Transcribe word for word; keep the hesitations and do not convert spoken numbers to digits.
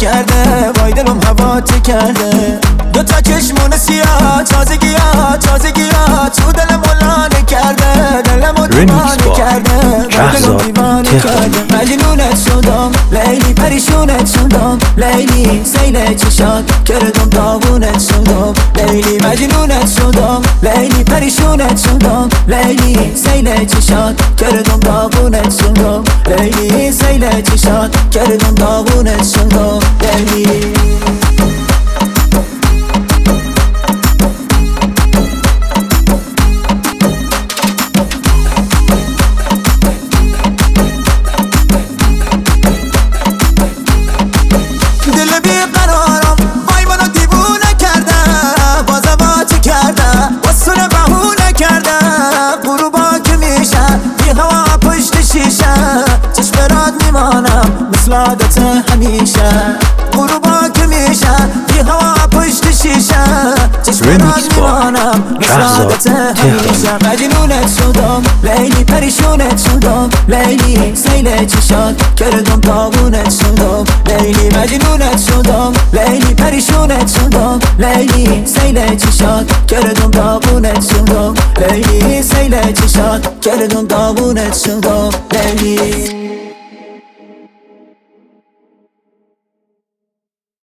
کرده، وای دلم هوا چه کرده. دو تا چشمون سیاه، تازگی ها تازگی ها تو دلم ولانه کرده، دلمو دیوانه کرده، دلمو دیوانه کرده. مجنونت شدم لیلی، پریشونت شدم لیلی، سیل چشات کردم داغونت شدم لیلی. مجنونت شدم لیلی، پریشونت شدم لیلی، سیل چشات کردم داغونت شدم لیلی، سیل چشات کردم داغونت شدم لیلی. مثل عادت همیشه غروبا که میشه بی هوا پشت شیشه، چشمات میمانم مثل عادت همیشه. مجنونت شدم لیلی، پریشونت شدم لیلی، سیل چشات کردم داغونت شدم لیلی. مجنونت شدم لیلی، پریشونت شدم لیلی، سیل چشات کردم داغونت شدم لیلی، سیل چشات کردم داغونت شدم لیلی.